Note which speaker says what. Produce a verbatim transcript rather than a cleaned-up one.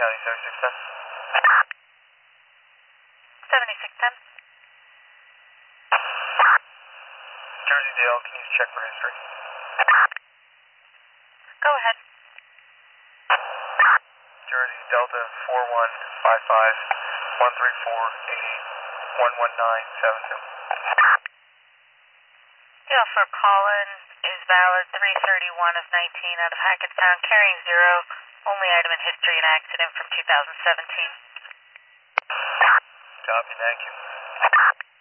Speaker 1: County, seventy-six ten.
Speaker 2: seventy-six ten.
Speaker 1: Jersey Dale, can you check for history?
Speaker 2: Go ahead.
Speaker 1: Jersey Delta four one five five one three four eight eight one one nine seven two.
Speaker 2: Deal for Colin is valid three thirty-one of nineteen out of Hackettstown, carrying zero. Only item in history an accident from two thousand seventeen.
Speaker 1: Copy, thank you.